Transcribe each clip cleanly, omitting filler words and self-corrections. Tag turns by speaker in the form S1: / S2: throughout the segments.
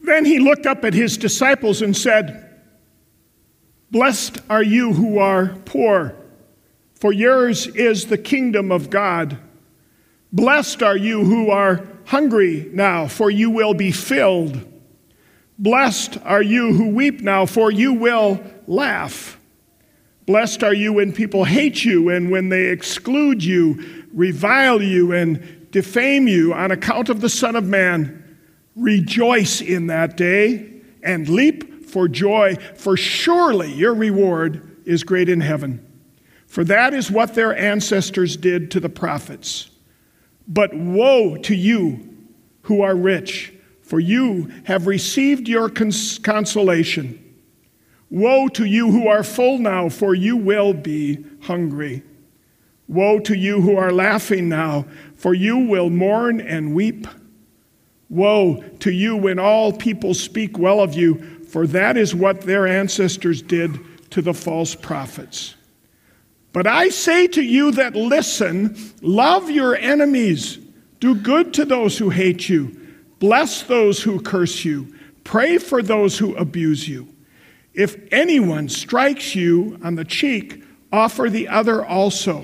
S1: Then he looked up at his disciples and said, "Blessed are you who are poor, for yours is the kingdom of God. Blessed are you who are hungry now, for you will be filled. Blessed are you who weep now, for you will laugh. Blessed are you when people hate you and when they exclude you, revile you, and defame you on account of the Son of Man. Rejoice in that day and leap for joy, for surely your reward is great in heaven. For that is what their ancestors did to the prophets. But woe to you who are rich, for you have received your consolation. Woe to you who are full now, for you will be hungry. Woe to you who are laughing now, for you will mourn and weep. Woe to you when all people speak well of you, for that is what their ancestors did to the false prophets. But I say to you that listen, love your enemies, do good to those who hate you, bless those who curse you, pray for those who abuse you. If anyone strikes you on the cheek, offer the other also.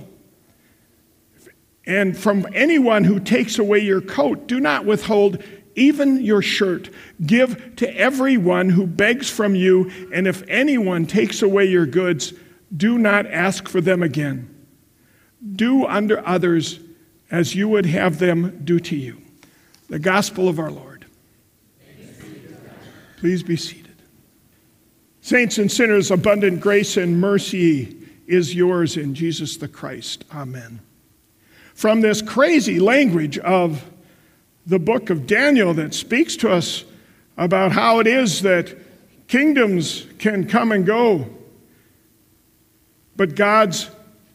S1: And from anyone who takes away your coat, do not withhold even your shirt. Give to everyone who begs from you, and if anyone takes away your goods, do not ask for them again. Do unto others as you would have them do to you. The gospel of our Lord. Please be seated. Saints and sinners, abundant grace and mercy is yours in Jesus the Christ. Amen. From this crazy language of the book of Daniel that speaks to us about how it is that kingdoms can come and go, but God's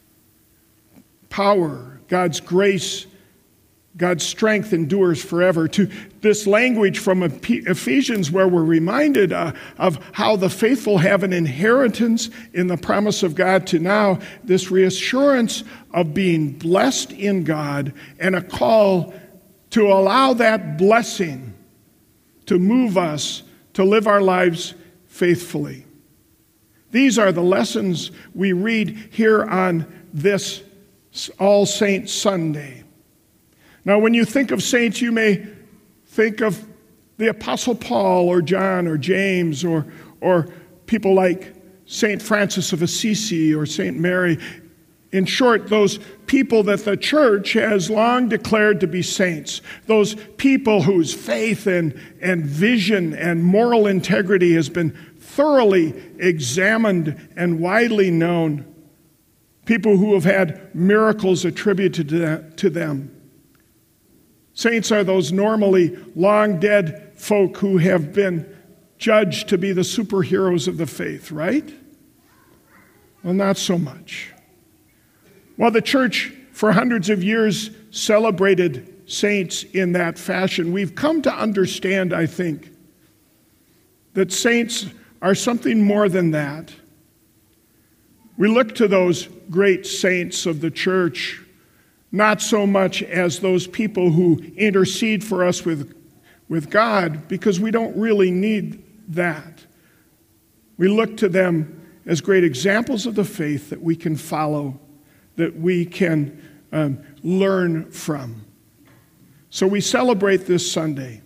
S1: power, God's grace, God's strength endures forever, to this language from Ephesians where we're reminded of how the faithful have an inheritance in the promise of God, to now this reassurance of being blessed in God and a call to allow that blessing to move us to live our lives faithfully. These are the lessons we read here on this All Saints Sunday. Now, when you think of saints, you may think of the Apostle Paul or John or James or people like St. Francis of Assisi or St. Mary. In short, those people that the church has long declared to be saints, those people whose faith and vision and moral integrity has been thoroughly examined and widely known, people who have had miracles attributed to them. Saints are those normally long dead folk who have been judged to be the superheroes of the faith, right? Well, not so much. While the church for hundreds of years celebrated saints in that fashion, we've come to understand, I think, that saints are something more than that. We look to those great saints of the church not so much as those people who intercede for us with God, because we don't really need that. We look to them as great examples of the faith that we can follow, that we can learn from. So we celebrate this Sunday,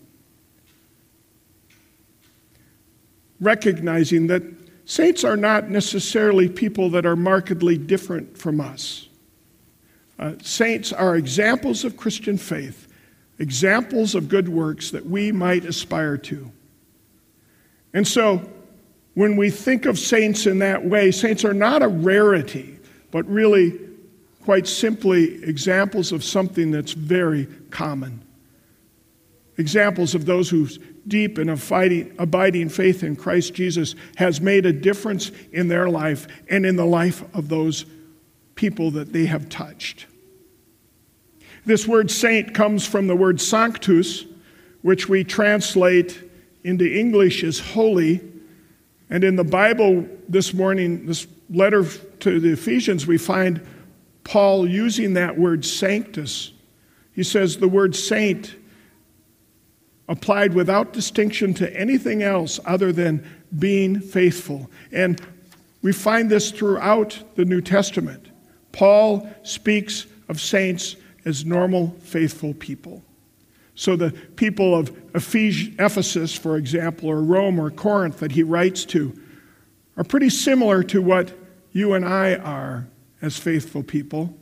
S1: recognizing that saints are not necessarily people that are markedly different from us. Saints are examples of Christian faith, examples of good works that we might aspire to. And so, when we think of saints in that way, saints are not a rarity, but really, quite simply, examples of something that's very common. Examples of those whose deep and abiding faith in Christ Jesus has made a difference in their life and in the life of those people that they have touched. This word saint comes from the word sanctus, which we translate into English as holy. And in the Bible this morning, this letter to the Ephesians, we find Paul using that word sanctus. He says the word saint applied without distinction to anything else other than being faithful. And we find this throughout the New Testament. Paul speaks of saints as normal, faithful people. So the people of Ephesus, for example, or Rome or Corinth that he writes to are pretty similar to what you and I are as faithful people.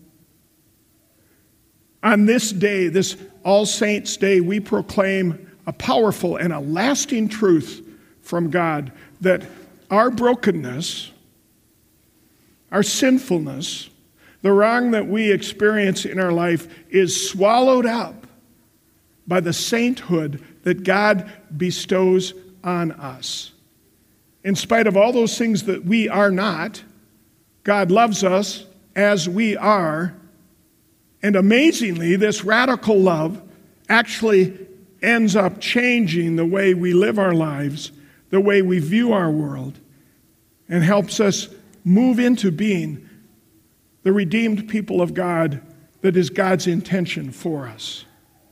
S1: On this day, this All Saints' Day, we proclaim a powerful and a lasting truth from God that our brokenness, our sinfulness, the wrong that we experience in our life is swallowed up by the sainthood that God bestows on us. In spite of all those things that we are not, God loves us as we are. And amazingly, this radical love actually ends up changing the way we live our lives, the way we view our world, and helps us move into being the redeemed people of God that is God's intention for us.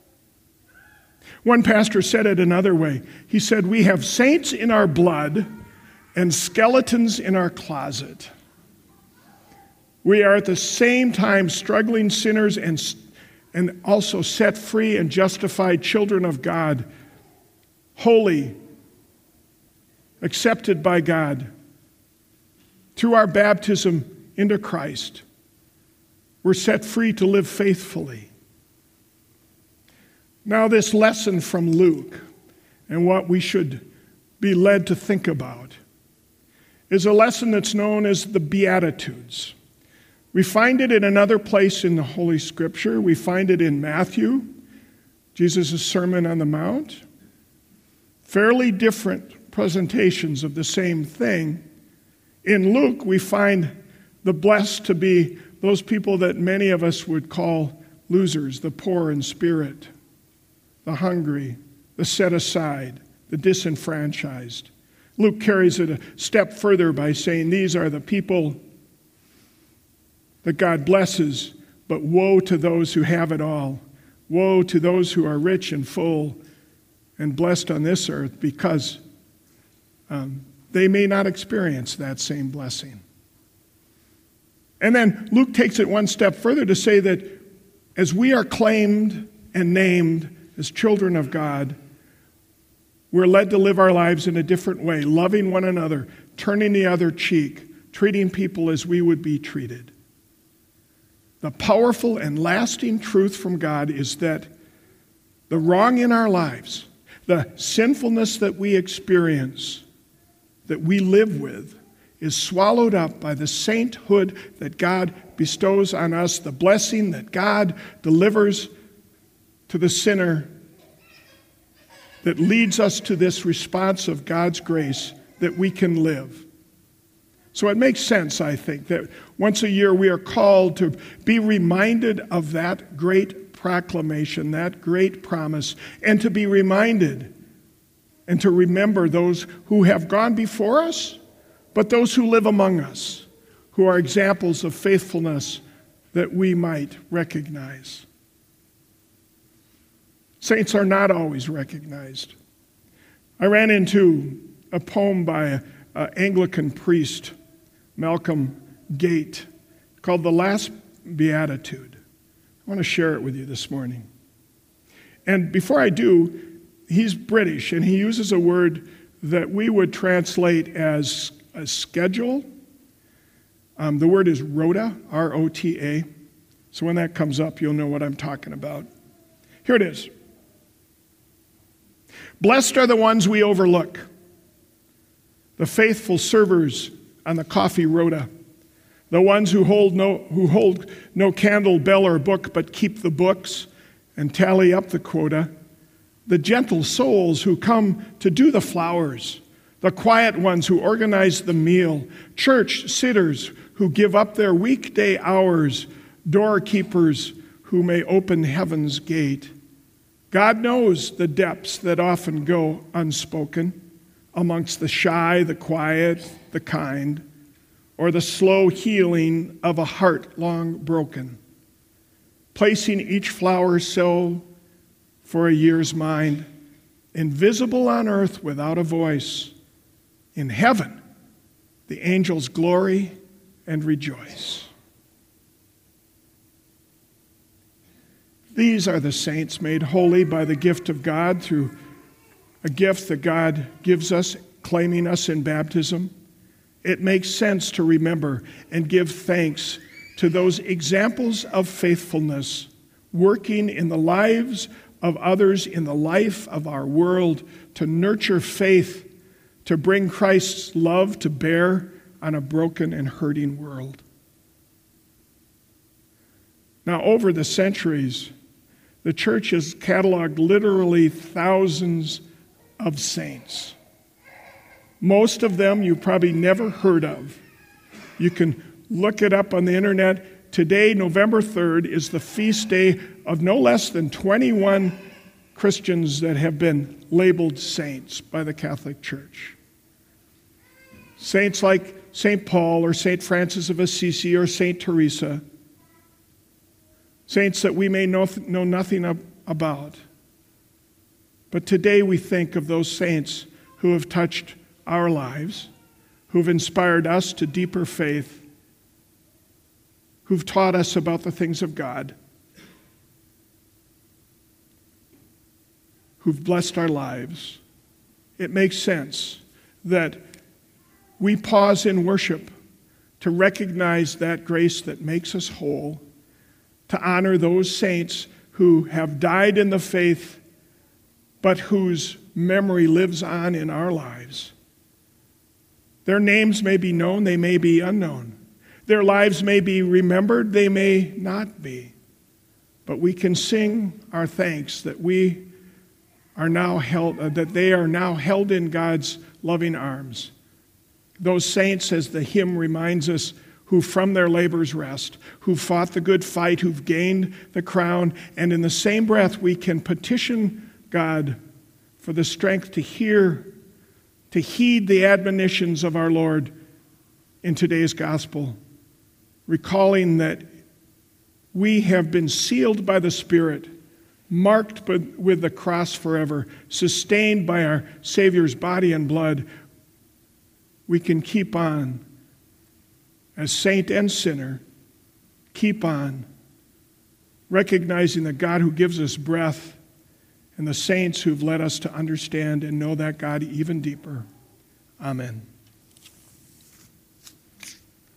S1: One pastor said it another way. He said, "We have saints in our blood and skeletons in our closet. We are at the same time struggling sinners and also set free and justified children of God, holy, accepted by God. Through our baptism into Christ, we're set free to live faithfully." Now, this lesson from Luke and what we should be led to think about is a lesson that's known as the Beatitudes. We find it in another place in the Holy Scripture. We find it in Matthew, Jesus' Sermon on the Mount. Fairly different presentations of the same thing. In Luke, we find the blessed to be those people that many of us would call losers, the poor in spirit, the hungry, the set aside, the disenfranchised. Luke carries it a step further by saying these are the people that God blesses, but woe to those who have it all. Woe to those who are rich and full and blessed on this earth, because they may not experience that same blessing. And then Luke takes it one step further to say that as we are claimed and named as children of God, we're led to live our lives in a different way, loving one another, turning the other cheek, treating people as we would be treated. The powerful and lasting truth from God is that the wrong in our lives, the sinfulness that we experience, that we live with, is swallowed up by the sainthood that God bestows on us, the blessing that God delivers to the sinner that leads us to this response of God's grace that we can live. So it makes sense, I think, that once a year we are called to be reminded of that great proclamation, that great promise, and to be reminded and to remember those who have gone before us, but those who live among us, who are examples of faithfulness that we might recognize. Saints are not always recognized. I ran into a poem by an Anglican priest, Malcolm Gate, called The Last Beatitude. I want to share it with you this morning. And before I do, he's British, and he uses a word that we would translate as a schedule. The word is rota, R-O-T-A. So when that comes up, you'll know what I'm talking about. Here it is. Blessed are the ones we overlook, the faithful servers on the coffee rota, the ones who hold no candle, bell, or book, but keep the books and tally up the quota, the gentle souls who come to do the flowers, the quiet ones who organize the meal, church sitters who give up their weekday hours, doorkeepers who may open heaven's gate. God knows the depths that often go unspoken amongst the shy, the quiet, the kind, or the slow healing of a heart long broken. Placing each flower so for a year's mind, invisible on earth without a voice. In heaven, the angels glory and rejoice. These are the saints made holy by the gift of God through a gift that God gives us, claiming us in baptism. It makes sense to remember and give thanks to those examples of faithfulness working in the lives of others, in the life of our world, to nurture faith, to bring Christ's love to bear on a broken and hurting world. Now, over the centuries, the church has cataloged literally thousands of saints. Most of them you probably never heard of. You can look it up on the internet. Today, November 3rd, is the feast day of no less than 21 Christians that have been labeled saints by the Catholic Church. Saints like St. Paul or St. Francis of Assisi or St. Teresa. Saints that we may know nothing about. But today we think of those saints who have touched our lives, who've inspired us to deeper faith, who've taught us about the things of God, who've blessed our lives. It makes sense that we pause in worship to recognize that grace that makes us whole, to honor those saints who have died in the faith, but whose memory lives on in our lives. Their names may be known, they may be unknown. Their lives may be remembered, they may not be. But we can sing our thanks that we are now held, that they are now held in God's loving arms. Those saints, as the hymn reminds us, who from their labors rest, who fought the good fight, who've gained the crown, and in the same breath we can petition God for the strength to hear, to heed the admonitions of our Lord in today's gospel, recalling that we have been sealed by the Spirit, marked with the cross forever, sustained by our Savior's body and blood. We can keep on as saint and sinner, keep on recognizing the God who gives us breath and the saints who've led us to understand and know that God even deeper. Amen.